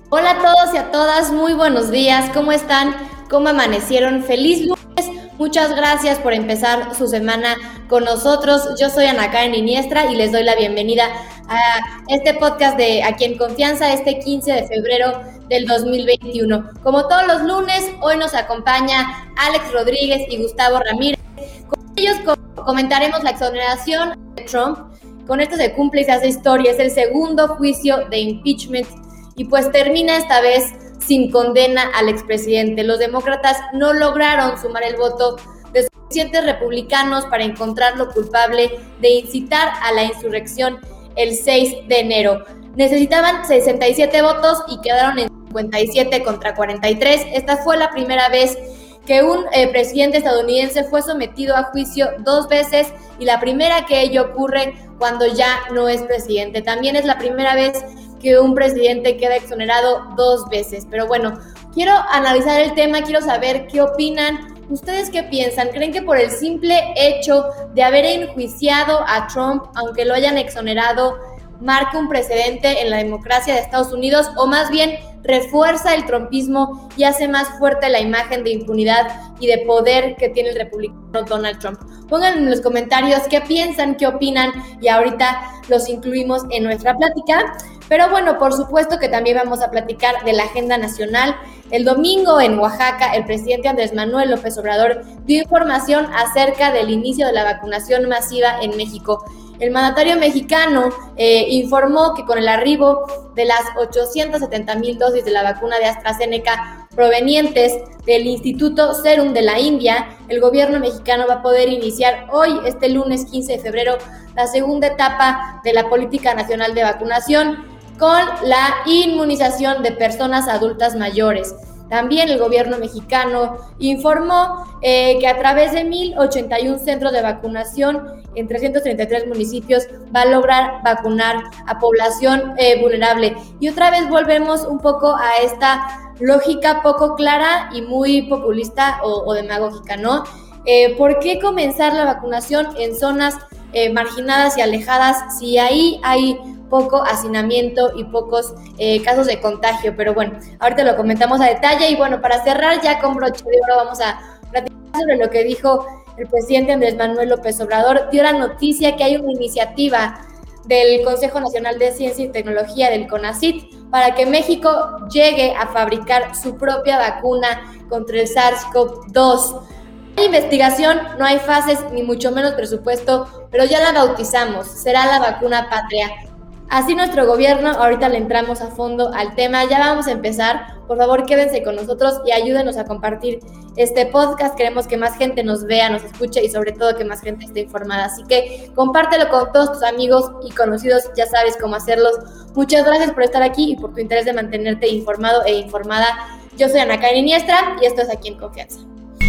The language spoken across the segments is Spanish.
Hola a todos y a todas, muy buenos días, ¿cómo están? ¿Cómo amanecieron? ¡Feliz lunes! Muchas gracias por empezar su semana con nosotros. Yo soy Ana Karen Iniestra y les doy la bienvenida a este podcast de Aquí en Confianza, este 15 de febrero del 2021. Como todos los lunes, hoy nos acompaña Alex Rodríguez y Gustavo Ramírez. Con ellos comentaremos la exoneración de Trump. Con esto se cumple y se hace historia, es el segundo juicio de impeachment y pues termina esta vez sin condena al expresidente. Los demócratas no lograron sumar el voto de suficientes republicanos para encontrarlo culpable de incitar a la insurrección el 6 de enero. Necesitaban 67 votos y quedaron en 57 contra 43. Esta fue la primera vez que un presidente estadounidense fue sometido a juicio 2 veces y la primera que ello ocurre cuando ya no es presidente. También es la primera vez que un presidente queda exonerado 2 veces. Pero bueno, quiero analizar el tema, quiero saber qué opinan. ¿Ustedes qué piensan? ¿Creen que por el simple hecho de haber enjuiciado a Trump, aunque lo hayan exonerado, marca un precedente en la democracia de Estados Unidos, o más bien refuerza el trumpismo y hace más fuerte la imagen de impunidad y de poder que tiene el republicano Donald Trump? Pongan en los comentarios qué piensan, qué opinan y ahorita los incluimos en nuestra plática. Pero bueno, por supuesto que también vamos a platicar de la agenda nacional. El domingo en Oaxaca, el presidente Andrés Manuel López Obrador dio información acerca del inicio de la vacunación masiva en México. El mandatario mexicano informó que con el arribo de las 870,000 dosis de la vacuna de AstraZeneca provenientes del Instituto Serum de la India, el gobierno mexicano va a poder iniciar hoy, este lunes 15 de febrero, la segunda etapa de la Política Nacional de Vacunación con la inmunización de personas adultas mayores. También el gobierno mexicano informó que a través de 1,081 centros de vacunación en 333 municipios va a lograr vacunar a población vulnerable. Y otra vez volvemos un poco a esta lógica poco clara y muy populista o demagógica, ¿no? ¿Por qué comenzar la vacunación en zonas marginadas y alejadas si ahí hay poco hacinamiento y pocos casos de contagio? Pero bueno, ahorita lo comentamos a detalle. Y bueno, para cerrar ya con broche de oro vamos a platicar sobre lo que dijo el presidente Andrés Manuel López Obrador. Dio la noticia que hay una iniciativa del Consejo Nacional de Ciencia y Tecnología, del CONACYT, para que México llegue a fabricar su propia vacuna contra el SARS-CoV-2. No hay investigación, no hay fases, ni mucho menos presupuesto, pero ya la bautizamos, será la vacuna patria. Así nuestro gobierno, ahorita le entramos a fondo al tema, ya vamos a empezar. Por favor, quédense con nosotros y ayúdenos a compartir este podcast. Queremos que más gente nos vea, nos escuche y sobre todo que más gente esté informada. Así que compártelo con todos tus amigos y conocidos, ya sabes cómo hacerlos. Muchas gracias por estar aquí y por tu interés de mantenerte informado e informada. Yo soy Ana Karen Iniestra y esto es Aquí en Confianza.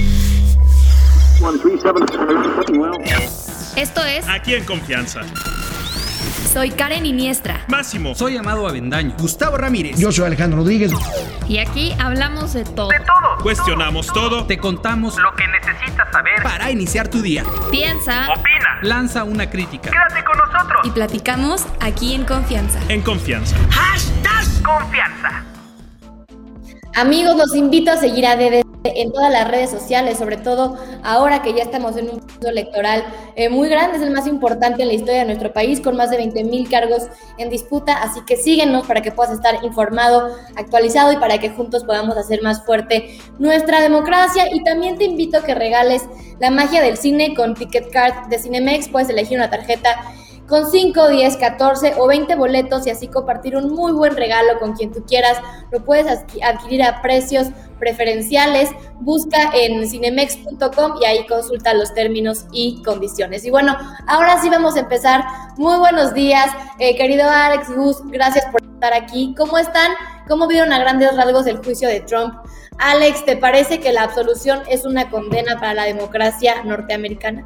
Esto es Aquí en Confianza. Soy Karen Iniestra. Máximo. Soy Amado Avendaño. Gustavo Ramírez. Yo soy Alejandro Rodríguez. Y aquí hablamos de todo. Cuestionamos todo. Te contamos Lo que necesitas saber para iniciar tu día. Piensa, Opina. Lanza una crítica. Quédate con nosotros. y platicamos aquí en Confianza. En Confianza. Confianza. Amigos, los invito a seguir a DD en todas las redes sociales, sobre todo ahora que ya estamos en un proceso electoral muy grande, es el más importante en la historia de nuestro país, con más de 20,000 cargos en disputa, así que síguenos para que puedas estar informado, actualizado y para que juntos podamos hacer más fuerte nuestra democracia. Y también te invito a que regales la magia del cine con Ticket Card de Cinemex. Puedes elegir una tarjeta con 5, 10, 14 o 20 boletos y así compartir un muy buen regalo con quien tú quieras. Lo puedes adquirir a precios preferenciales. Busca en cinemex.com y ahí consulta los términos y condiciones. Y bueno, ahora sí vamos a empezar. Muy buenos días, querido Alex, Gus, gracias por estar aquí. ¿Cómo están? ¿Cómo vieron a grandes rasgos el juicio de Trump? Alex, ¿te parece que la absolución es una condena para la democracia norteamericana?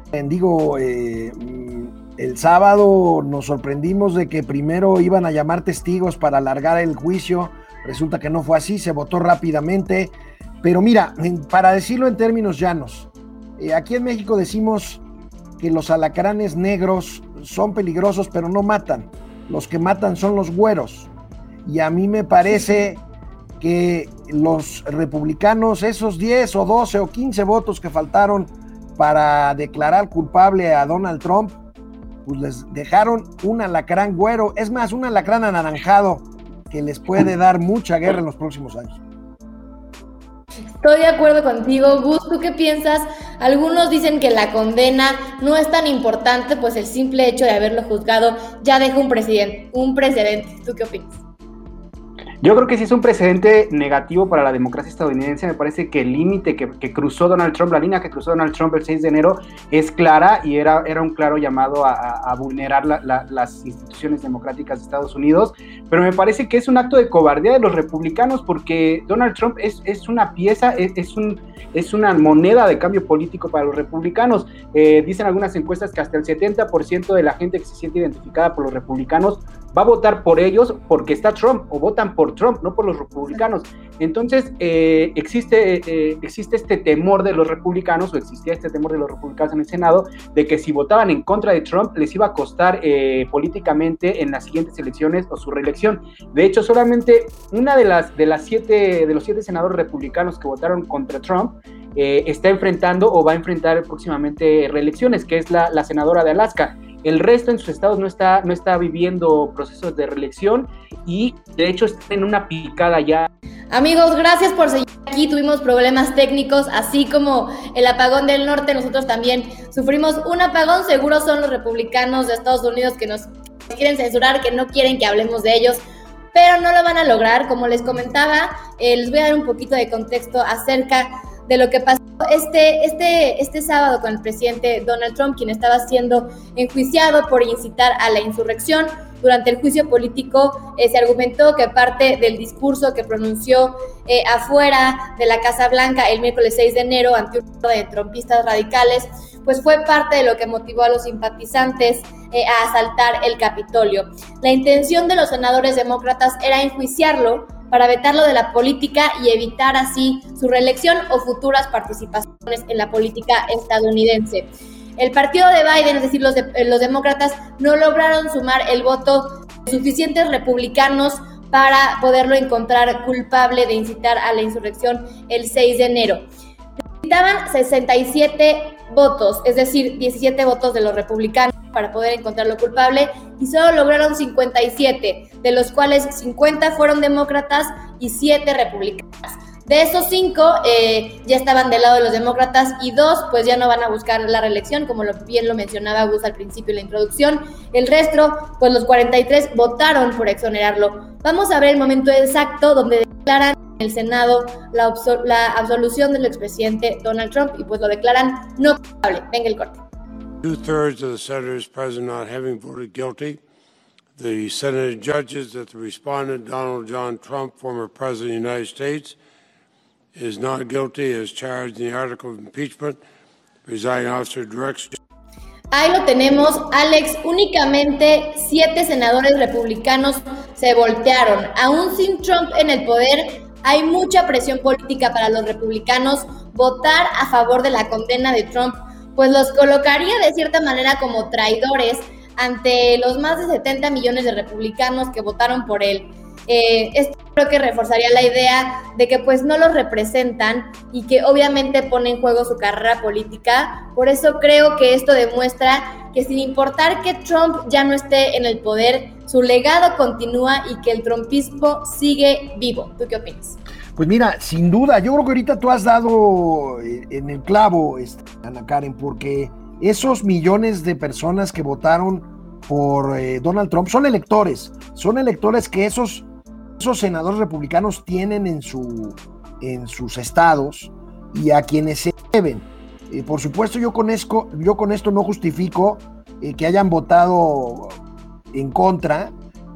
El sábado nos sorprendimos de que primero iban a llamar testigos para alargar el juicio. Resulta que no fue así, se votó rápidamente. Pero mira, para decirlo en términos llanos, aquí en México decimos que los alacranes negros son peligrosos, pero no matan. Los que matan son los güeros. Y a mí me parece que los republicanos, esos 10 o 12 o 15 votos que faltaron para declarar culpable a Donald Trump, pues les dejaron un alacrán güero, es más, un alacrán anaranjado que les puede dar mucha guerra en los próximos años. Estoy de acuerdo contigo, Gus. ¿Tú qué piensas? Algunos dicen que la condena no es tan importante, pues el simple hecho de haberlo juzgado ya deja un precedente. ¿Tú qué opinas? Yo creo que sí es un precedente negativo para la democracia estadounidense. Me parece que el límite que cruzó Donald Trump, la línea que cruzó Donald Trump el 6 de enero es clara y era un claro llamado a vulnerar las instituciones democráticas de Estados Unidos, pero me parece que es un acto de cobardía de los republicanos porque Donald Trump es una pieza, es una moneda de cambio político para los republicanos. Dicen algunas encuestas que hasta el 70% de la gente que se siente identificada por los republicanos va a votar por ellos porque está Trump, o votan por Trump, no por los republicanos. Entonces existe este temor de los republicanos, o existía este temor de los republicanos en el Senado, de que si votaban en contra de Trump les iba a costar políticamente en las siguientes elecciones o su reelección. De hecho, solamente una de los 7 senadores republicanos que votaron contra Trump está enfrentando o va a enfrentar próximamente reelecciones, que es la senadora de Alaska. El resto en sus estados no está viviendo procesos de reelección y de hecho está en una picada ya. Amigos, gracias por seguir aquí. Tuvimos problemas técnicos, así como el apagón del norte, nosotros también sufrimos un apagón. Seguro son los republicanos de Estados Unidos que nos quieren censurar, que no quieren que hablemos de ellos, pero no lo van a lograr. Como les comentaba, les voy a dar un poquito de contexto acerca de lo que pasó este sábado con el presidente Donald Trump, quien estaba siendo enjuiciado por incitar a la insurrección. Durante el juicio político se argumentó que parte del discurso que pronunció afuera de la Casa Blanca el miércoles 6 de enero ante un grupo de trumpistas radicales, pues fue parte de lo que motivó a los simpatizantes a asaltar el Capitolio. La intención de los senadores demócratas era enjuiciarlo para vetarlo de la política y evitar así su reelección o futuras participaciones en la política estadounidense. El partido de Biden, es decir, los demócratas, no lograron sumar el voto de suficientes republicanos para poderlo encontrar culpable de incitar a la insurrección el 6 de enero. Necesitaban 67 votos, es decir, 17 votos de los republicanos para poder encontrarlo culpable, y solo lograron 57, de los cuales 50 fueron demócratas y 7 republicanos. De esos 5 ya estaban del lado de los demócratas y 2 pues ya no van a buscar la reelección, como bien lo mencionaba Gus al principio en la introducción. El resto, pues los 43 votaron por exonerarlo. Vamos a ver el momento exacto donde declaran en el Senado la absolución del expresidente Donald Trump y pues lo declaran no culpable. Venga el corte. 2/3 of the senators present not having voted guilty. The Senate judges that the respondent, Donald John Trump, former President of the United States, is not guilty as charged in the article of impeachment. Presiding officer directs. Ahí lo tenemos, Alex. Únicamente 7 senadores republicanos se voltearon. Aún sin Trump en el poder, hay mucha presión política para los republicanos. Votar a favor de la condena de Trump pues los colocaría de cierta manera como traidores ante los más de 70 millones de republicanos que votaron por él. Esto creo que reforzaría la idea de que pues no los representan y que obviamente pone en juego su carrera política. Por eso creo que esto demuestra que sin importar que Trump ya no esté en el poder, su legado continúa y que el trumpismo sigue vivo. ¿Tú qué opinas? Pues mira, sin duda, yo creo que ahorita tú has dado en el clavo, Ana Karen, porque esos millones de personas que votaron por Donald Trump son electores que esos senadores republicanos tienen en sus estados y a quienes se deben. Por supuesto, yo con esto no justifico que hayan votado en contra,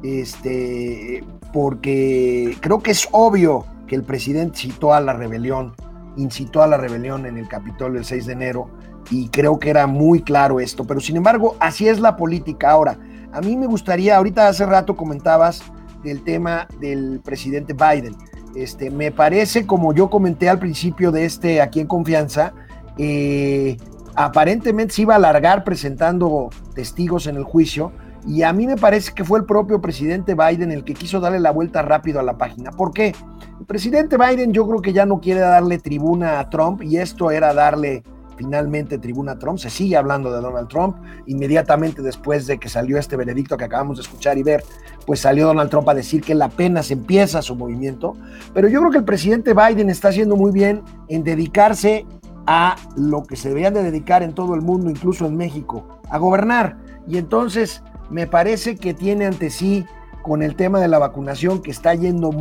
porque creo que es obvio que el presidente incitó a la rebelión en el Capitolio el 6 de enero, y creo que era muy claro esto, pero sin embargo, así es la política. Ahora, a mí me gustaría, ahorita hace rato comentabas del tema del presidente Biden, me parece, como yo comenté al principio de Aquí en Confianza, aparentemente se iba a alargar presentando testigos en el juicio, Y a mí me parece que fue el propio presidente Biden el que quiso darle la vuelta rápido a la página. ¿Por qué? El presidente Biden yo creo que ya no quiere darle tribuna a Trump, y esto era darle finalmente tribuna a Trump. Se sigue hablando de Donald Trump. Inmediatamente después de que salió este veredicto que acabamos de escuchar y ver, pues salió Donald Trump a decir que él apenas empieza su movimiento. Pero yo creo que el presidente Biden está haciendo muy bien en dedicarse a lo que se deberían de dedicar en todo el mundo, incluso en México, a gobernar. Y entonces me parece que tiene ante sí, con el tema de la vacunación, que está yendo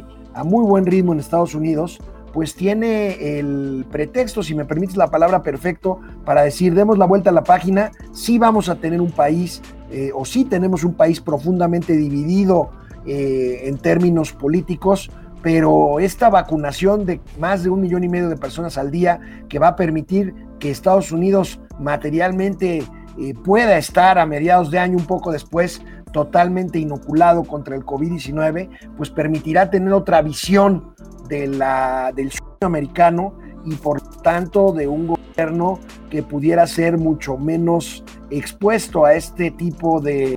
a muy buen ritmo en Estados Unidos, pues tiene el pretexto, si me permites la palabra, perfecto para decir, demos la vuelta a la página. Sí vamos a tener un país, o sí tenemos un país profundamente dividido en términos políticos, pero esta vacunación de más de 1,5 millones de personas al día, que va a permitir que Estados Unidos materialmente pueda estar a mediados de año, un poco después, totalmente inoculado contra el COVID-19, pues permitirá tener otra visión del sueño americano, y por tanto de un gobierno que pudiera ser mucho menos expuesto a este tipo de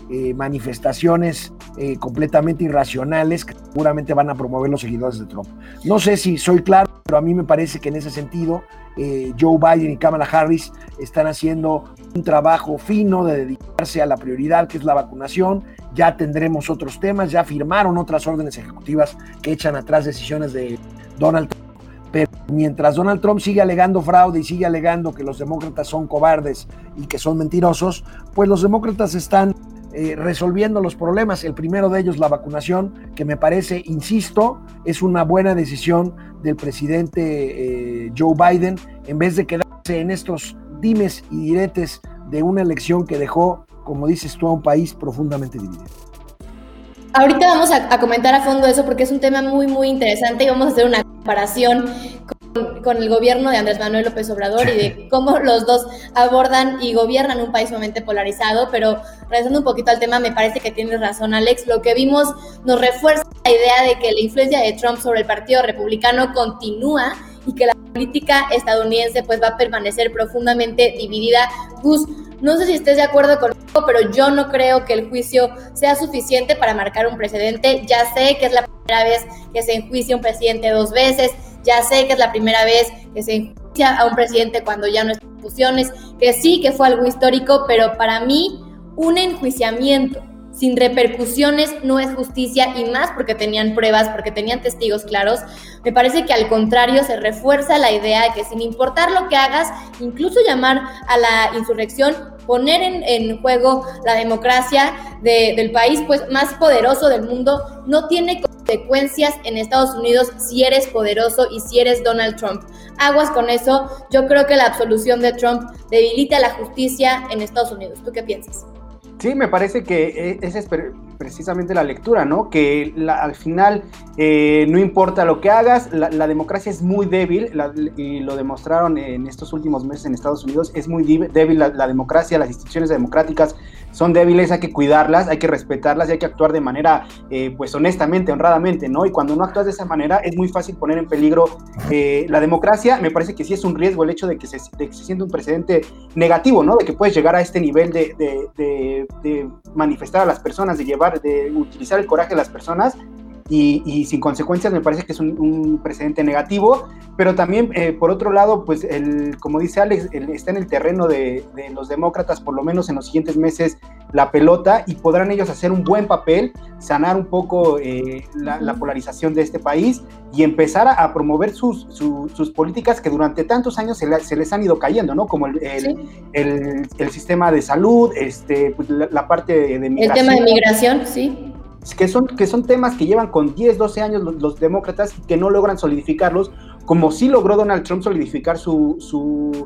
manifestaciones completamente irracionales que seguramente van a promover los seguidores de Trump. No sé si soy claro, pero a mí me parece que en ese sentido Joe Biden y Kamala Harris están haciendo un trabajo fino de dedicarse a la prioridad, que es la vacunación. Ya tendremos otros temas, ya firmaron otras órdenes ejecutivas que echan atrás decisiones de Donald Trump, pero mientras Donald Trump sigue alegando fraude y sigue alegando que los demócratas son cobardes y que son mentirosos, pues los demócratas están resolviendo los problemas. El primero de ellos, la vacunación, que me parece, insisto, es una buena decisión del presidente Joe Biden, en vez de quedarse en estos dimes y diretes de una elección que dejó, como dices tú, a un país profundamente dividido. Ahorita vamos a comentar a fondo eso, porque es un tema muy, muy interesante, y vamos a hacer una comparación con el gobierno de Andrés Manuel López Obrador y de cómo los dos abordan y gobiernan un país sumamente polarizado. Pero regresando un poquito al tema, me parece que tienes razón, Alex. Lo que vimos nos refuerza la idea de que la influencia de Trump sobre el Partido Republicano continúa y que la política estadounidense pues va a permanecer profundamente dividida. Gus, no sé si estés de acuerdo conmigo, pero yo no creo que el juicio sea suficiente para marcar un precedente. Ya sé que es la primera vez que se enjuicia un presidente 2 veces, ya sé que es la primera vez que se enjuicia a un presidente cuando ya no está en funciones, que sí, que fue algo histórico, pero para mí un enjuiciamiento sin repercusiones no es justicia, y más porque tenían pruebas, porque tenían testigos claros. Me parece que al contrario se refuerza la idea de que sin importar lo que hagas, incluso llamar a la insurrección, poner en juego la democracia del país pues más poderoso del mundo, no tiene consecuencias en Estados Unidos si eres poderoso y si eres Donald Trump. Aguas con eso. Yo creo que la absolución de Trump debilita la justicia en Estados Unidos. ¿Tú qué piensas? Sí, me parece que esa es precisamente la lectura, ¿no? Que al final no importa lo que hagas, la democracia es muy débil, y lo demostraron en estos últimos meses en Estados Unidos. Es muy débil la democracia, las instituciones democráticas son débiles, hay que cuidarlas, hay que respetarlas y hay que actuar de manera, pues honestamente, honradamente, ¿no? Y cuando no actúas de esa manera es muy fácil poner en peligro la democracia. Me parece que sí es un riesgo el hecho de que se sienta un precedente negativo, ¿no? De que puedes llegar a este nivel de manifestar a las personas, de utilizar el coraje de las personas y sin consecuencias. Me parece que es un precedente negativo, pero también por otro lado, pues como dice Alex, está en el terreno de los demócratas, por lo menos en los siguientes meses, la pelota, y podrán ellos hacer un buen papel, sanar un poco la polarización de este país y empezar a promover sus políticas que durante tantos años se les han ido cayendo, ¿no? Como el sistema de salud, pues la parte de migración. El tema de migración, sí. Que son temas que llevan con 10, 12 años los demócratas y que no logran solidificarlos, como sí logró Donald Trump solidificar su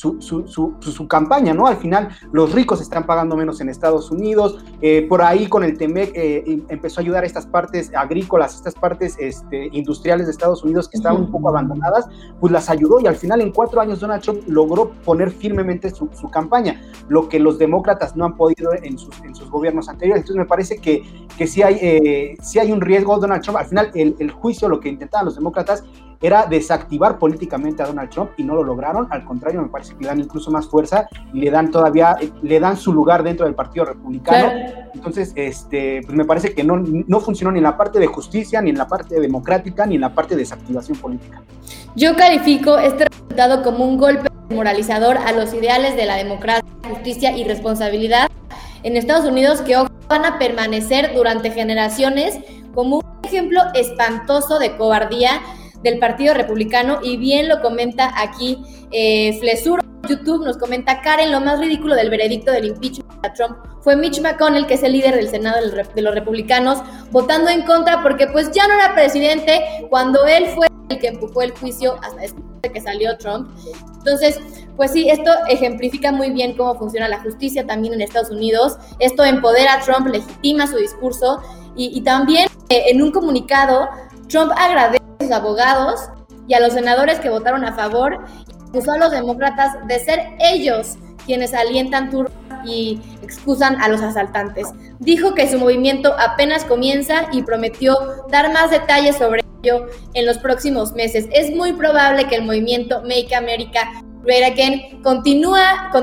campaña, ¿no? Al final, los ricos están pagando menos en Estados Unidos. Por ahí con el TEMEC empezó a ayudar a estas partes agrícolas, estas partes industriales de Estados Unidos que estaban un poco abandonadas, pues las ayudó, y al final en 4 años Donald Trump logró poner firmemente su campaña, lo que los demócratas no han podido en sus gobiernos anteriores. Entonces me parece que sí hay un riesgo. Donald Trump, al final el juicio, lo que intentaban los demócratas era desactivar políticamente a Donald Trump, y no lo lograron. Al contrario, me parece que le dan incluso más fuerza y le dan su lugar dentro del Partido Republicano. Claro. Entonces, pues me parece que no funcionó ni en la parte de justicia, ni en la parte democrática, ni en la parte de desactivación política. Yo califico este resultado como un golpe moralizador a los ideales de la democracia, justicia y responsabilidad en Estados Unidos, que van a permanecer durante generaciones como un ejemplo espantoso de cobardía del Partido Republicano. Y bien lo comenta aquí Flesur YouTube, nos comenta: Karen, lo más ridículo del veredicto del impeachment a Trump fue Mitch McConnell, que es el líder del Senado de los republicanos, votando en contra porque pues ya no era presidente cuando él fue el que empujó el juicio hasta después de que salió Trump. Entonces, pues sí, esto ejemplifica muy bien cómo funciona la justicia también en Estados Unidos. Esto empodera a Trump, legitima su discurso y también en un comunicado Trump agradece a sus abogados y a los senadores que votaron a favor y acusó a los demócratas de ser ellos quienes alientan turnos y excusan a los asaltantes. Dijo que su movimiento apenas comienza y prometió dar más detalles sobre ello en los próximos meses. Es muy probable que el movimiento Make America Great Again continúe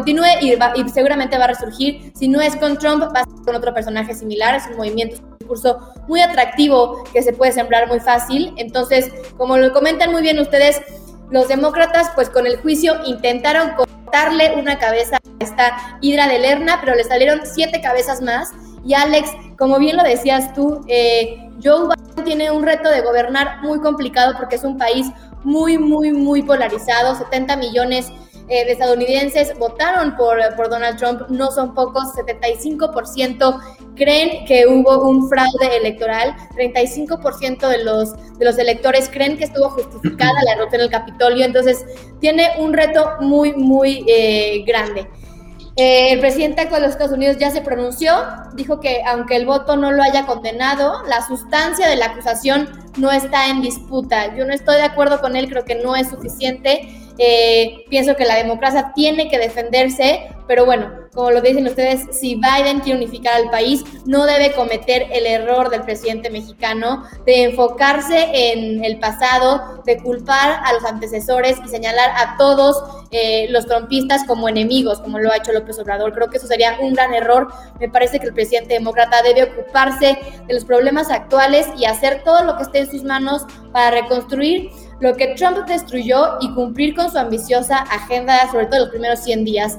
y seguramente va a resurgir. Si no es con Trump, va a ser con otro personaje similar. Es un movimiento, un discurso muy atractivo que se puede sembrar muy fácil. Entonces, como lo comentan muy bien ustedes, los demócratas, pues con el juicio intentaron cortarle una cabeza a esta hidra de Lerna, pero le salieron 7 cabezas más. Y Alex, como bien lo decías tú, Joe Biden tiene un reto de gobernar muy complicado porque es un país muy, muy, muy polarizado. 70 millones de estadounidenses votaron por Donald Trump, no son pocos. 75% creen que hubo un fraude electoral, 35% de los electores creen que estuvo justificada la derrota en el Capitolio. Entonces tiene un reto muy, muy grande. El presidente actual de los Estados Unidos ya se pronunció, dijo que aunque el voto no lo haya condenado, la sustancia de la acusación no está en disputa. Yo no estoy de acuerdo con él, creo que no es suficiente. Pienso que la democracia tiene que defenderse, pero bueno, como lo dicen ustedes, si Biden quiere unificar al país, no debe cometer el error del presidente mexicano de enfocarse en el pasado, de culpar a los antecesores y señalar a todos los trumpistas como enemigos, como lo ha hecho López Obrador. Creo que eso sería un gran error. Me parece que el presidente demócrata debe ocuparse de los problemas actuales y hacer todo lo que esté en sus manos para reconstruir lo que Trump destruyó y cumplir con su ambiciosa agenda, sobre todo los primeros 100 días.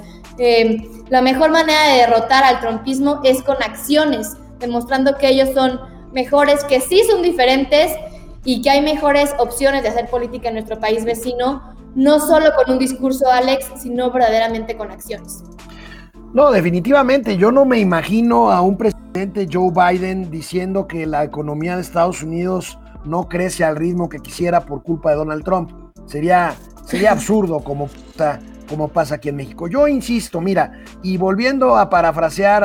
La mejor manera de derrotar al trumpismo es con acciones, demostrando que ellos son mejores, que sí son diferentes y que hay mejores opciones de hacer política en nuestro país vecino, no solo con un discurso, Alex, sino verdaderamente con acciones. No, definitivamente, yo no me imagino a un presidente Joe Biden diciendo que la economía de Estados Unidos no crece al ritmo que quisiera por culpa de Donald Trump. Sería absurdo como pasa aquí en México. Yo insisto, mira, y volviendo a parafrasear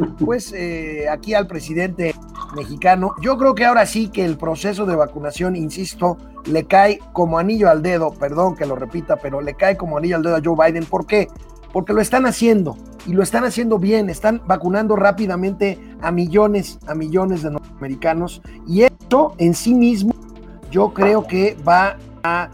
aquí al presidente mexicano, yo creo que ahora sí que el proceso de vacunación, insisto, le cae como anillo al dedo, perdón que lo repita, pero le cae como anillo al dedo a Joe Biden. ¿Por qué? Porque lo están haciendo, y lo están haciendo bien, están vacunando rápidamente a millones de norteamericanos, y eso en sí mismo yo creo que va a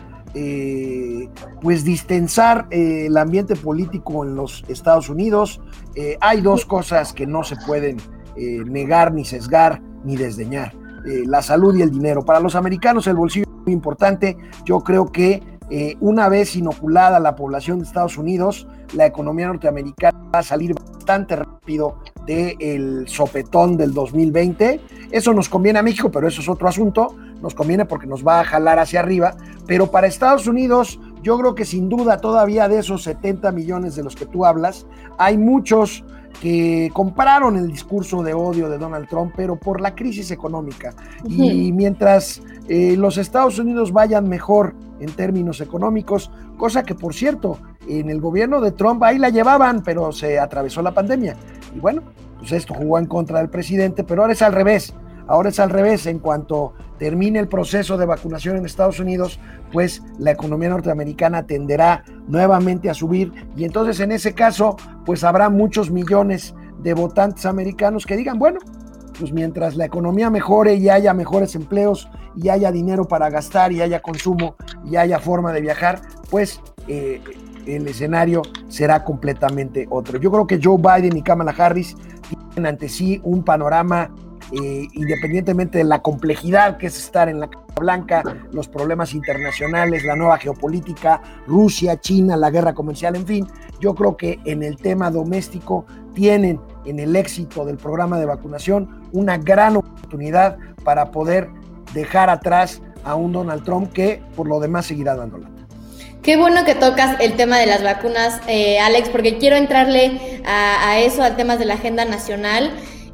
distensar el ambiente político en los Estados Unidos. Hay dos cosas que no se pueden negar, ni sesgar, ni desdeñar: la salud y el dinero. Para los americanos el bolsillo es muy importante. Yo creo que una vez inoculada la población de Estados Unidos, la economía norteamericana va a salir bastante rápido del sopetón del 2020. Eso nos conviene a México, pero eso es otro asunto. Nos conviene porque nos va a jalar hacia arriba, pero para Estados Unidos yo creo que sin duda todavía de esos 70 millones de los que tú hablas, hay muchos que compraron el discurso de odio de Donald Trump, pero por la crisis económica. Uh-huh. Y mientras los Estados Unidos vayan mejor en términos económicos, cosa que por cierto, en el gobierno de Trump ahí la llevaban, pero se atravesó la pandemia. Y bueno, pues esto jugó en contra del presidente, pero ahora es al revés. En cuanto termine el proceso de vacunación en Estados Unidos, pues la economía norteamericana tenderá nuevamente a subir, y entonces en ese caso pues habrá muchos millones de votantes americanos que digan, bueno, pues mientras la economía mejore y haya mejores empleos y haya dinero para gastar y haya consumo y haya forma de viajar, pues el escenario será completamente otro. Yo creo que Joe Biden y Kamala Harris tienen ante sí un panorama independientemente de la complejidad que es estar en la Casa Blanca, los problemas internacionales, la nueva geopolítica, Rusia, China, la guerra comercial, en fin, yo creo que en el tema doméstico tienen en el éxito del programa de vacunación una gran oportunidad para poder dejar atrás a un Donald Trump que por lo demás seguirá dando lata. Qué bueno que tocas el tema de las vacunas, Alex, porque quiero entrarle a eso, al tema de la agenda nacional.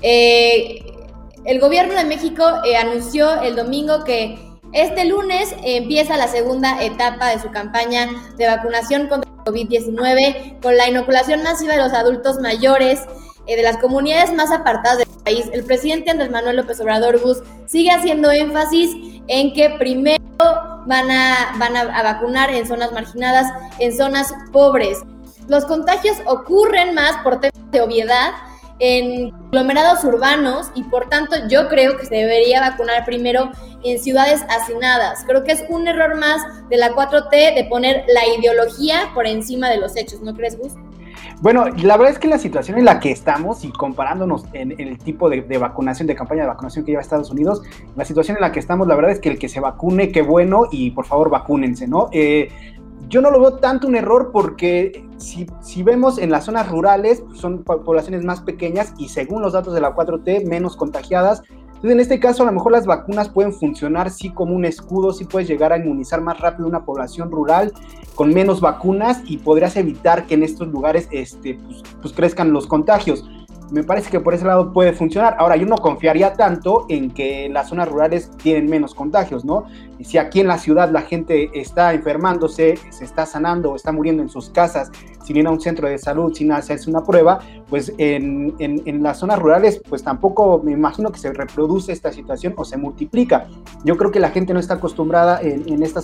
El gobierno de México anunció el domingo que este lunes empieza la segunda etapa de su campaña de vacunación contra el COVID-19 con la inoculación masiva de los adultos mayores de las comunidades más apartadas del país. El presidente Andrés Manuel López Obrador sigue haciendo énfasis en que primero van a vacunar en zonas marginadas, en zonas pobres. Los contagios ocurren más por temas de obviedad en aglomerados urbanos y por tanto yo creo que se debería vacunar primero en ciudades hacinadas. Creo que es un error más de la 4T de poner la ideología por encima de los hechos, ¿no crees, Gus? Bueno, la verdad es que la situación en la que estamos y comparándonos en el tipo de vacunación, de campaña de vacunación que lleva Estados Unidos, la situación en la que estamos, la verdad es que el que se vacune, qué bueno, y por favor vacúnense, ¿no? Yo no lo veo tanto un error porque si vemos en las zonas rurales, son poblaciones más pequeñas y según los datos de la 4T, menos contagiadas. Entonces, en este caso, a lo mejor las vacunas pueden funcionar sí como un escudo, sí puedes llegar a inmunizar más rápido una población rural con menos vacunas y podrías evitar que en estos lugares pues crezcan los contagios. Me parece que por ese lado puede funcionar. Ahora, yo no confiaría tanto en que las zonas rurales tienen menos contagios, ¿no? Y si aquí en la ciudad la gente está enfermándose, se está sanando o está muriendo en sus casas, sin ir a un centro de salud, sin hacerse una prueba, pues en las zonas rurales, pues tampoco me imagino que se reproduce esta situación o se multiplica. Yo creo que la gente no está acostumbrada en estas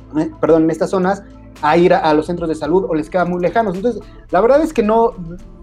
zonas a ir a los centros de salud o les queda muy lejanos. Entonces, la verdad es que no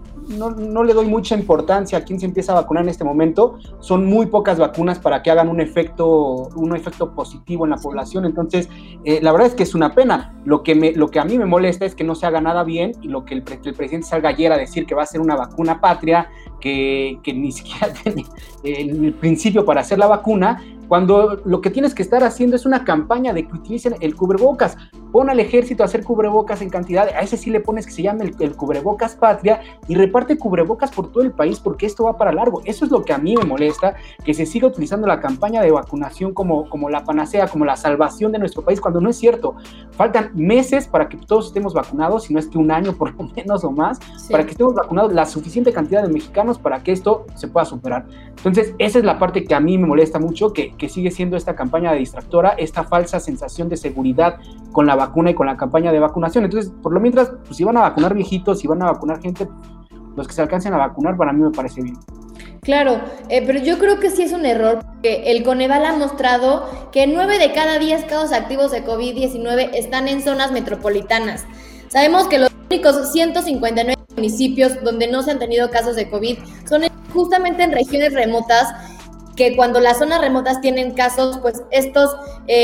le doy mucha importancia a quién se empieza a vacunar en este momento. Son muy pocas vacunas para que hagan un efecto positivo en la población. Entonces, la verdad es que es una pena. Lo que a mí me molesta es que no se haga nada bien y lo que el presidente salga ayer a decir que va a ser una vacuna patria, que ni siquiera tiene el principio para hacer la vacuna, cuando lo que tienes que estar haciendo es una campaña de que utilicen el cubrebocas. Pon al ejército a hacer cubrebocas en cantidad, a ese sí le pones que se llame el cubrebocas patria y reparte cubrebocas por todo el país porque esto va para largo. Eso es lo que a mí me molesta, que se siga utilizando la campaña de vacunación como la panacea, como la salvación de nuestro país, cuando no es cierto. Faltan meses para que todos estemos vacunados, si no es que un año por lo menos o más, sí, para que estemos vacunados la suficiente cantidad de mexicanos para que esto se pueda superar. Entonces, esa es la parte que a mí me molesta mucho, que sigue siendo esta campaña de distractora, esta falsa sensación de seguridad con la vacuna y con la campaña de vacunación. Entonces, por lo mientras, pues si van a vacunar viejitos, si van a vacunar gente, los que se alcancen a vacunar, para mí me parece bien. Claro, pero yo creo que sí es un error, porque el Coneval ha mostrado que 9 de cada 10 casos activos de COVID-19 están en zonas metropolitanas. Sabemos que los únicos 159 municipios donde no se han tenido casos de COVID son justamente en regiones remotas, que cuando las zonas remotas tienen casos, pues estos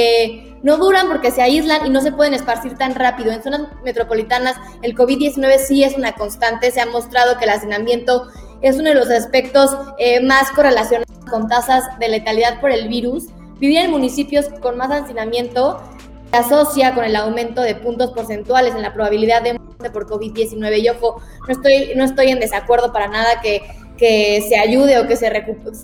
no duran porque se aíslan y no se pueden esparcir tan rápido. En zonas metropolitanas el COVID-19 sí es una constante, se ha mostrado que el hacinamiento es uno de los aspectos más correlacionados con tasas de letalidad por el virus. Vivir en municipios con más hacinamiento se asocia con el aumento de puntos porcentuales en la probabilidad de muerte por COVID-19. Y ojo, no estoy en desacuerdo para nada que se ayude o que se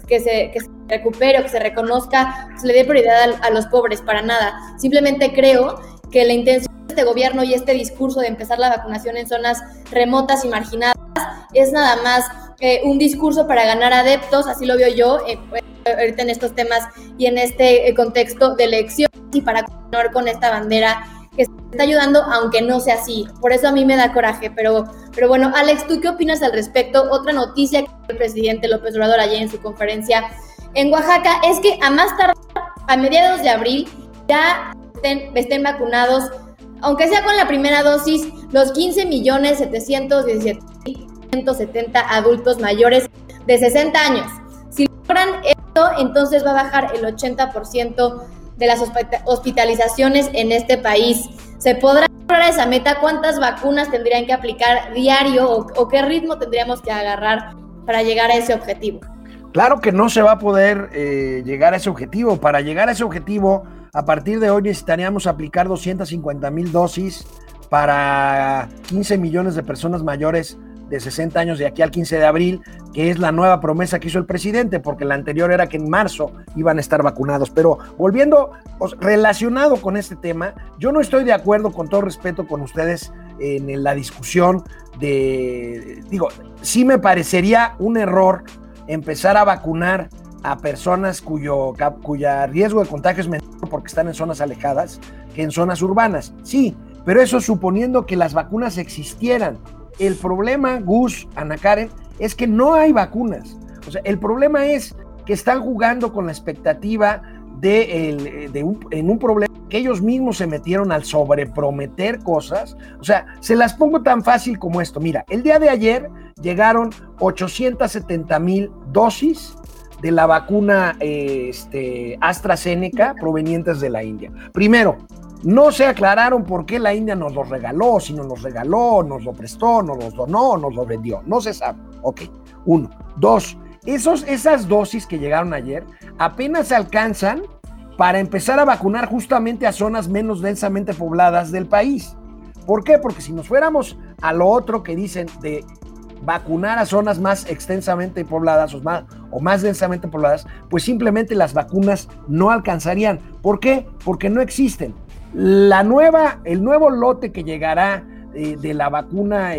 recupere o que se reconozca, se le dé prioridad a los pobres, para nada. Simplemente creo que la intención de este gobierno y este discurso de empezar la vacunación en zonas remotas y marginadas es nada más un discurso para ganar adeptos, así lo veo yo ahorita en estos temas y en este contexto de elección, y para continuar con esta bandera que está ayudando, aunque no sea así. Por eso a mí me da coraje, pero bueno, Alex, ¿tú qué opinas al respecto? Otra noticia que dio el presidente López Obrador ayer en su conferencia en Oaxaca es que a más tardar, a mediados de abril, ya estén vacunados, aunque sea con la primera dosis, los 15.717.170 adultos mayores de 60 años. Si logran entonces va a bajar el 80% de las hospitalizaciones en este país. ¿Se podrá lograr esa meta? ¿Cuántas vacunas tendrían que aplicar diario o qué ritmo tendríamos que agarrar para llegar a ese objetivo? Claro que no se va a poder llegar a ese objetivo. Para llegar a ese objetivo, a partir de hoy necesitaríamos aplicar 250,000 dosis para 15 millones de personas mayores de 60 años de aquí al 15 de abril, que es la nueva promesa que hizo el presidente, porque la anterior era que en marzo iban a estar vacunados. Pero volviendo, relacionado con este tema, yo no estoy de acuerdo, con todo respeto, con ustedes en la discusión sí me parecería un error empezar a vacunar a personas cuya riesgo de contagio es menor porque están en zonas alejadas que en zonas urbanas. Sí, pero eso suponiendo que las vacunas existieran. El problema, Gus, Ana Karen, es que no hay vacunas. O sea, el problema es que están jugando con la expectativa en un problema que ellos mismos se metieron al sobreprometer cosas. O sea, se las pongo tan fácil como esto. Mira, el día de ayer llegaron 870,000 dosis de la vacuna AstraZeneca provenientes de la India. Primero, no se aclararon por qué la India nos los regaló, si nos los regaló, nos lo prestó, nos los donó, nos lo vendió. No se sabe. Ok, 1. 2, esas dosis que llegaron ayer apenas alcanzan para empezar a vacunar justamente a zonas menos densamente pobladas del país. ¿Por qué? Porque si nos fuéramos a lo otro que dicen de vacunar a zonas más extensamente pobladas o más densamente pobladas, pues simplemente las vacunas no alcanzarían. ¿Por qué? Porque no existen. El nuevo lote que llegará de la vacuna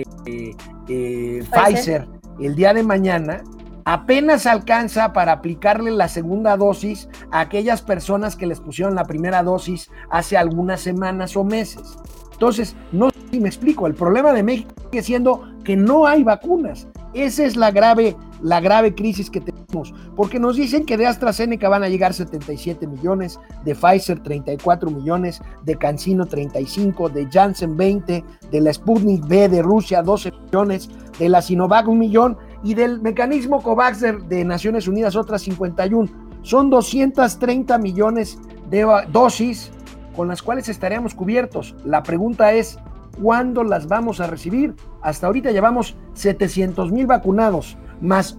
Pfizer el día de mañana apenas alcanza para aplicarle la segunda dosis a aquellas personas que les pusieron la primera dosis hace algunas semanas o meses. Entonces, no sé si me explico, el problema de México sigue siendo que no hay vacunas. Esa es la grave crisis que tenemos, porque nos dicen que de AstraZeneca van a llegar 77 millones, de Pfizer 34 millones, de CanSino 35, de Janssen 20, de la Sputnik V de Rusia 12 millones, de la Sinovac 1 millón y del mecanismo COVAX de Naciones Unidas otras 51. Son 230 millones de dosis con las cuales estaríamos cubiertos. La pregunta es, ¿cuándo las vamos a recibir? Hasta ahorita llevamos 700,000 vacunados, más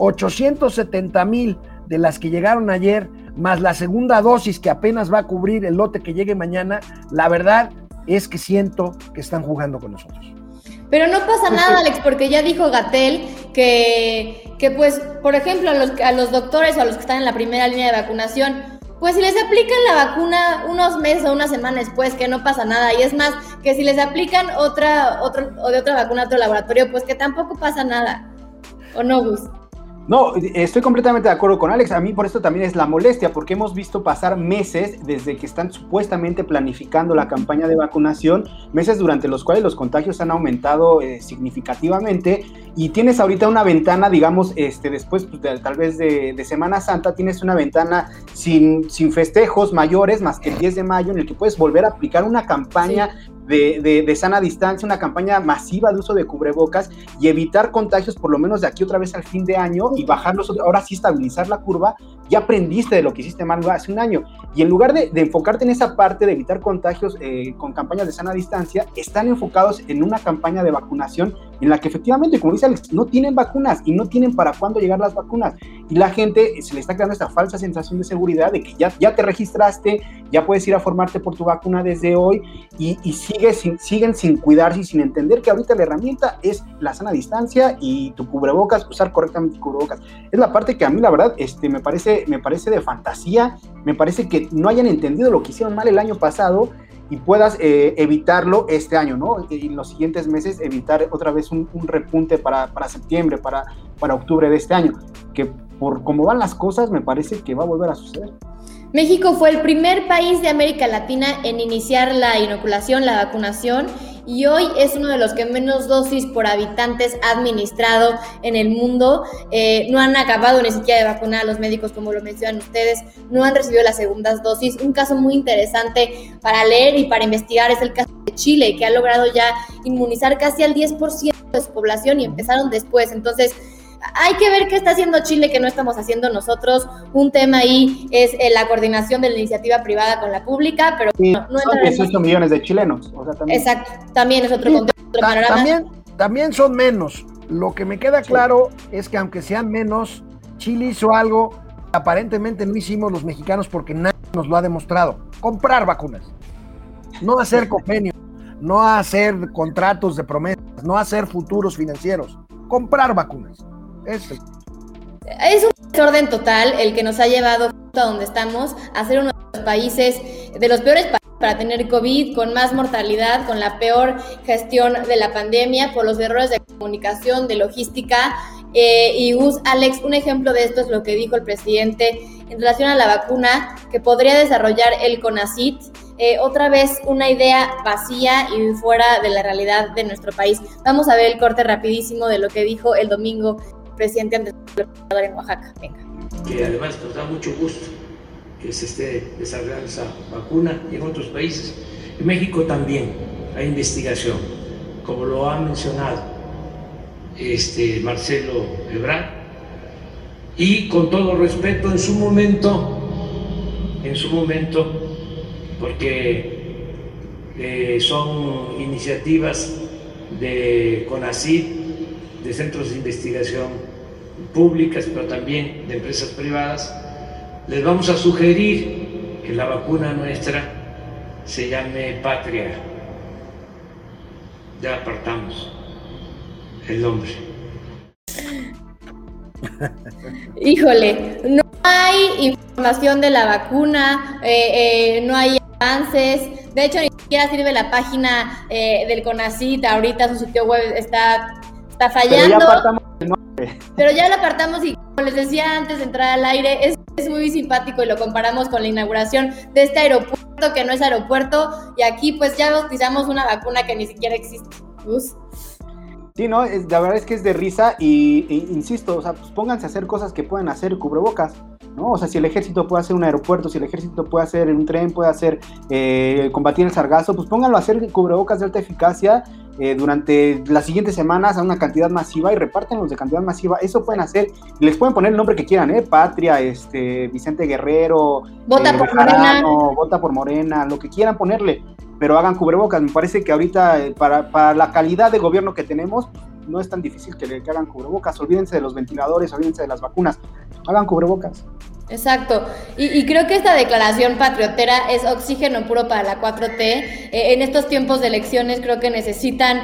870,000 de las que llegaron ayer, más la segunda dosis que apenas va a cubrir el lote que llegue mañana. La verdad es que siento que están jugando con nosotros. Pero no pasa nada, Alex, porque ya dijo Gatell que pues, por ejemplo, a los doctores o a los que están en la primera línea de vacunación, pues si les aplican la vacuna unos meses o una semana después, que no pasa nada. Y es más, que si les aplican de otra vacuna a otro laboratorio, pues que tampoco pasa nada. ¿O no, Gus? No, estoy completamente de acuerdo con Alex. A mí por esto también es la molestia, porque hemos visto pasar meses desde que están supuestamente planificando la campaña de vacunación, meses durante los cuales los contagios han aumentado significativamente, y tienes ahorita una ventana, digamos, después pues, tal vez de Semana Santa, tienes una ventana sin festejos mayores más que el 10 de mayo, en el que puedes volver a aplicar una campaña de sana distancia, una campaña masiva de uso de cubrebocas y evitar contagios por lo menos de aquí otra vez al fin de año y bajarlos, ahora sí estabilizar la curva. Ya aprendiste de lo que hiciste mal hace un año, y en lugar de enfocarte en esa parte de evitar contagios con campañas de sana distancia, están enfocados en una campaña de vacunación en la que efectivamente, como dice Alex, no tienen vacunas y no tienen para cuándo llegar las vacunas, y la gente se le está creando esta falsa sensación de seguridad de que ya te registraste, ya puedes ir a formarte por tu vacuna desde hoy, y siguen sin cuidarse y sin entender que ahorita la herramienta es la sana distancia y tu cubrebocas, usar correctamente tu cubrebocas. Es la parte que a mí la verdad me parece de fantasía, me parece que no hayan entendido lo que hicieron mal el año pasado y puedas evitarlo este año, ¿no? Y en los siguientes meses evitar otra vez un repunte para septiembre, para octubre de este año, que por cómo van las cosas me parece que va a volver a suceder. México fue el primer país de América Latina en iniciar la inoculación, la vacunación, y hoy es uno de los que menos dosis por habitantes ha administrado en el mundo. No han acabado ni siquiera de vacunar a los médicos, como lo mencionan ustedes, no han recibido las segundas dosis. Un caso muy interesante para leer y para investigar es el caso de Chile, que ha logrado ya inmunizar casi al 10% de su población y empezaron después. Entonces, hay que ver qué está haciendo Chile que no estamos haciendo nosotros. Un tema ahí es la coordinación de la iniciativa privada con la pública, pero sí, no son 18 millones de chilenos. O sea, también. Exacto, también es otro contexto, otro panorama. También son menos. Lo que me queda claro es que aunque sean menos, Chile hizo algo que aparentemente no hicimos los mexicanos porque nadie nos lo ha demostrado. Comprar vacunas. No hacer convenios, no hacer contratos de promesas, no hacer futuros financieros. Comprar vacunas. Es un desorden total el que nos ha llevado a donde estamos, a ser uno de los países, de los peores países para tener COVID, con más mortalidad, con la peor gestión de la pandemia, por los errores de comunicación, de logística. Y Gus, Alex, un ejemplo de esto es lo que dijo el presidente en relación a la vacuna que podría desarrollar el CONACYT. Otra vez una idea vacía y fuera de la realidad de nuestro país. Vamos a ver el corte rapidísimo de lo que dijo el domingo el presidente Andrés Manuel López Obrador en Oaxaca. Venga. Que además nos da mucho gusto que se esté desarrollando esa vacuna y en otros países. En México también hay investigación, como lo ha mencionado Marcelo Ebrard, y con todo respeto en su momento, porque son iniciativas de CONACYT, de centros de investigación públicas, pero también de empresas privadas. Les vamos a sugerir que la vacuna nuestra se llame Patria. Ya apartamos el nombre. Híjole, no hay información de la vacuna, no hay avances. De hecho, ni siquiera sirve la página del CONACYT. Ahorita su sitio web está fallando. Pero ya lo apartamos y, como les decía antes de entrar al aire, es muy simpático y lo comparamos con la inauguración de este aeropuerto que no es aeropuerto, y aquí pues ya bautizamos una vacuna que ni siquiera existe. Sí, no, la verdad es que es de risa y insisto, o sea, pues pónganse a hacer cosas que pueden hacer cubrebocas, ¿no? O sea, si el ejército puede hacer un aeropuerto, si el ejército puede hacer un tren, puede hacer combatir el sargazo, pues pónganlo a hacer cubrebocas de alta eficacia durante las siguientes semanas a una cantidad masiva y repártenlos de cantidad masiva. Eso pueden hacer, y les pueden poner el nombre que quieran, Patria, Vicente Guerrero, Vota por Morena, Vota por Morena, lo que quieran ponerle, pero hagan cubrebocas. Me parece que ahorita para la calidad de gobierno que tenemos no es tan difícil que hagan cubrebocas. Olvídense de los ventiladores, olvídense de las vacunas, hagan cubrebocas. Exacto, y creo que esta declaración patriotera es oxígeno puro para la 4T. En estos tiempos de elecciones creo que necesitan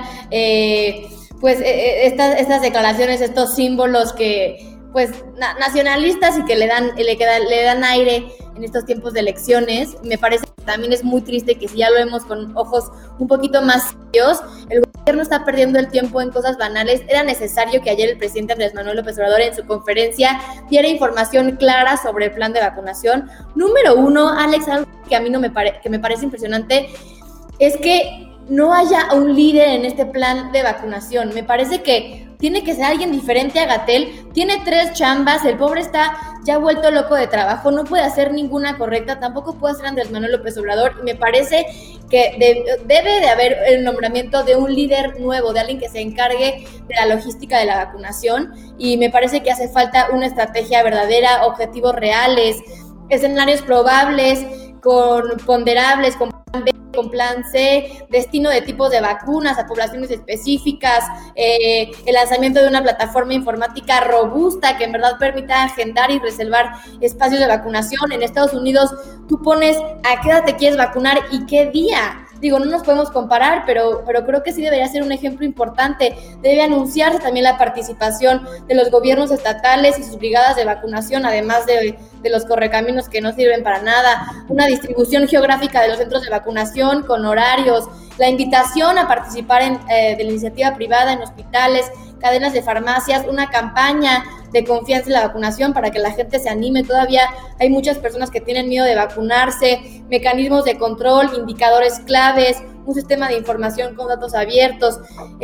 estas declaraciones, estos símbolos que pues nacionalistas y que le dan aire en estos tiempos de elecciones. Me parece que también es muy triste que si ya lo vemos con ojos un poquito más serios, el gobierno está perdiendo el tiempo en cosas banales. Era necesario que ayer el presidente Andrés Manuel López Obrador en su conferencia diera información clara sobre el plan de vacunación. Número uno, Alex, algo que a mí que me parece impresionante es que no haya un líder en este plan de vacunación. Me parece que tiene que ser alguien diferente a Gatell. Tiene 3 chambas, el pobre está ya vuelto loco de trabajo, no puede hacer ninguna correcta, tampoco puede hacer Andrés Manuel López Obrador, y me parece que debe de haber el nombramiento de un líder nuevo, de alguien que se encargue de la logística de la vacunación, y me parece que hace falta una estrategia verdadera, objetivos reales, escenarios probables, con ponderables, con plan B, con plan C, destino de tipos de vacunas a poblaciones específicas, el lanzamiento de una plataforma informática robusta que en verdad permita agendar y reservar espacios de vacunación. En Estados Unidos tú pones a qué edad te quieres vacunar y qué día. Digo, no nos podemos comparar, pero creo que sí debería ser un ejemplo importante. Debe anunciarse también la participación de los gobiernos estatales y sus brigadas de vacunación, además de los correcaminos que no sirven para nada, una distribución geográfica de los centros de vacunación con horarios, la invitación a participar de la iniciativa privada en hospitales, cadenas de farmacias, una campaña de confianza en la vacunación para que la gente se anime. Todavía hay muchas personas que tienen miedo de vacunarse, mecanismos de control, indicadores claves, un sistema de información con datos abiertos,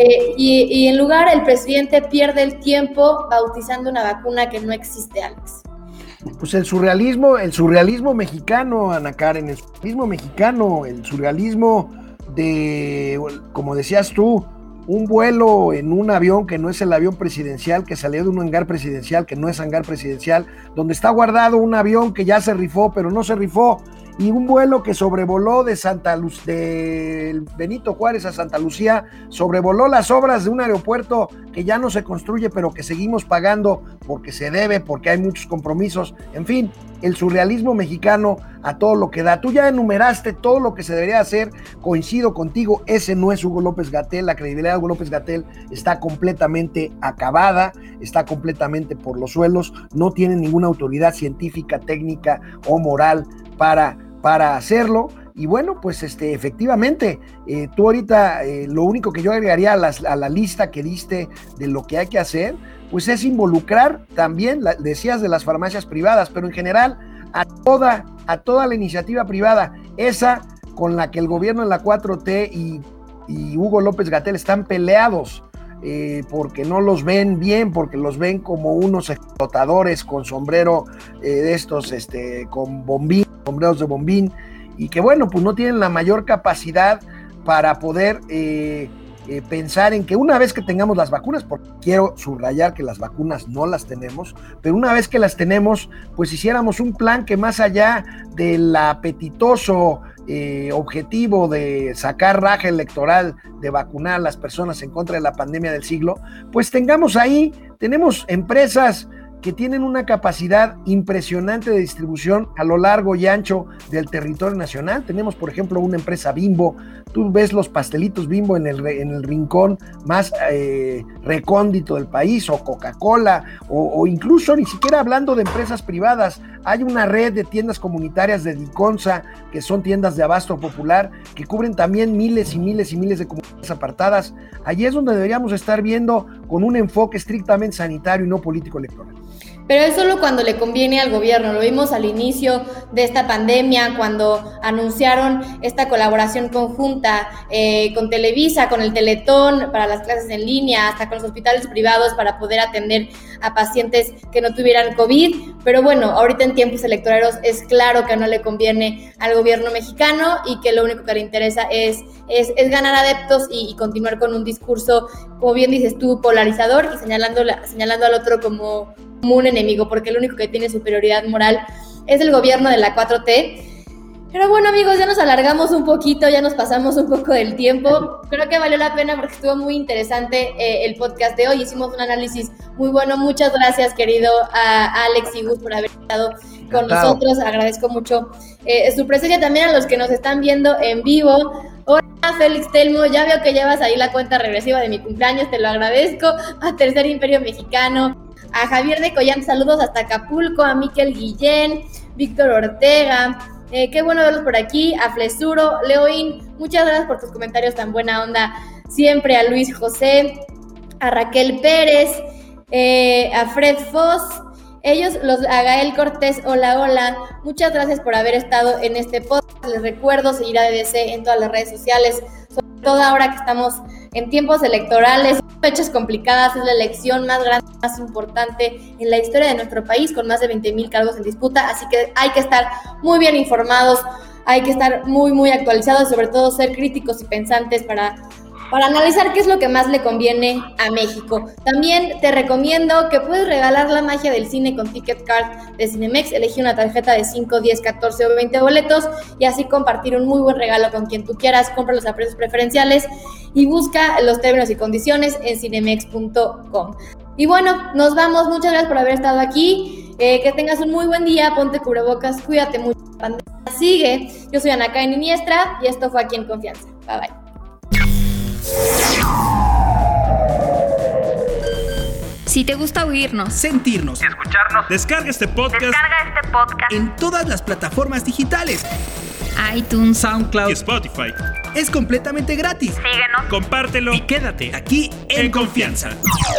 y en lugar el presidente pierde el tiempo bautizando una vacuna que no existe, Alex. Pues el surrealismo mexicano, Ana Karen, el surrealismo de, como decías tú, un vuelo en un avión que no es el avión presidencial, que salió de un hangar presidencial, que no es hangar presidencial, donde está guardado un avión que ya se rifó, pero no se rifó, y un vuelo que sobrevoló de Benito Juárez a Santa Lucía, sobrevoló las obras de un aeropuerto que ya no se construye, pero que seguimos pagando porque se debe, porque hay muchos compromisos, en fin, el surrealismo mexicano a todo lo que da. Tú ya enumeraste todo lo que se debería hacer, coincido contigo, ese no es Hugo López-Gatell, la credibilidad de Hugo López-Gatell está completamente acabada, está completamente por los suelos, no tiene ninguna autoridad científica, técnica o moral para hacerlo. Y bueno, pues efectivamente, tú ahorita lo único que yo agregaría a la lista que diste de lo que hay que hacer, pues es involucrar también, decías de las farmacias privadas, pero en general a toda la iniciativa privada, esa con la que el gobierno de la 4T y Hugo López-Gatell están peleados, porque no los ven bien, porque los ven como unos explotadores con sombrero de estos, con bombín, sombreros de bombín, y que bueno, pues no tienen la mayor capacidad para poder pensar en que una vez que tengamos las vacunas, porque quiero subrayar que las vacunas no las tenemos, pero una vez que las tenemos, pues hiciéramos un plan que más allá del apetitoso objetivo de sacar raja electoral, de vacunar a las personas en contra de la pandemia del siglo, pues tenemos empresas que tienen una capacidad impresionante de distribución a lo largo y ancho del territorio nacional. Tenemos, por ejemplo, una empresa Bimbo. Tú ves los pastelitos Bimbo en el rincón más recóndito del país, o Coca-Cola, o incluso ni siquiera hablando de empresas privadas. Hay una red de tiendas comunitarias de Diconsa, que son tiendas de abasto popular, que cubren también miles y miles y miles de comunidades apartadas. Allí es donde deberíamos estar viendo con un enfoque estrictamente sanitario y no político electoral. Pero es solo cuando le conviene al gobierno. Lo vimos al inicio de esta pandemia, cuando anunciaron esta colaboración conjunta con Televisa, con el Teletón para las clases en línea, hasta con los hospitales privados para poder atender a pacientes que no tuvieran COVID. Pero bueno, ahorita en tiempos electorales es claro que no le conviene al gobierno mexicano y que lo único que le interesa es ganar adeptos y continuar con un discurso, como bien dices tú, polarizador, y señalando al otro como un enemigo, porque el único que tiene superioridad moral es el gobierno de la 4T. Pero bueno, amigos, ya nos alargamos un poquito, ya nos pasamos un poco del tiempo. Creo que valió la pena porque estuvo muy interesante el podcast de hoy. Hicimos un análisis muy bueno. Muchas gracias, querido a Alex y Gus, por haber estado con nosotros. Agradezco mucho su presencia. También a los que nos están viendo en vivo. Hola, Félix Telmo, ya veo que llevas ahí la cuenta regresiva de mi cumpleaños, te lo agradezco. A Tercer Imperio Mexicano, a Javier de Collán, saludos hasta Acapulco, a Miquel Guillén, Víctor Ortega, qué bueno verlos por aquí, a Flesuro, Leoín, muchas gracias por tus comentarios tan buena onda, siempre, a Luis José, a Raquel Pérez, a Fred Foss, a Gael Cortés, hola, muchas gracias por haber estado en este podcast. Les recuerdo seguir a DDC en todas las redes sociales, sobre todo ahora que estamos en tiempos electorales, fechas complicadas, es la elección más grande, más importante en la historia de nuestro país, con más de 20,000 cargos en disputa, así que hay que estar muy bien informados, hay que estar muy, muy actualizados, sobre todo ser críticos y pensantes para analizar qué es lo que más le conviene a México. También te recomiendo que puedes regalar la magia del cine con Ticket Card de Cinemex. Elegí una tarjeta de 5, 10, 14 o 20 boletos y así compartir un muy buen regalo con quien tú quieras. Cómpralos a precios preferenciales y busca los términos y condiciones en cinemex.com. Y bueno, nos vamos. Muchas gracias por haber estado aquí. Que tengas un muy buen día. Ponte cubrebocas. Cuídate mucho. La pandemia sigue. Yo soy Ana Karen Iniestra y esto fue Aquí en Confianza. Bye, bye. Si te gusta oírnos, sentirnos, Escucharnos. Descarga este podcast en todas las plataformas digitales, iTunes, SoundCloud y Spotify. es completamente gratis. Síguenos. Compártelo Y quédate aquí en Confianza.